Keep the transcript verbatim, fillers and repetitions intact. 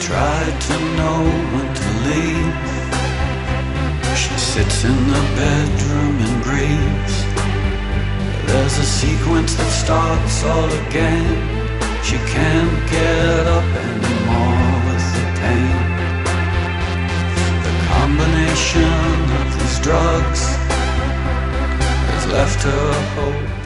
tried to know when to leave. She sits in the bedroom and grieves. There's a sequence that starts all again. She can't get up anymore with the pain. The combination of these drugs has left her hope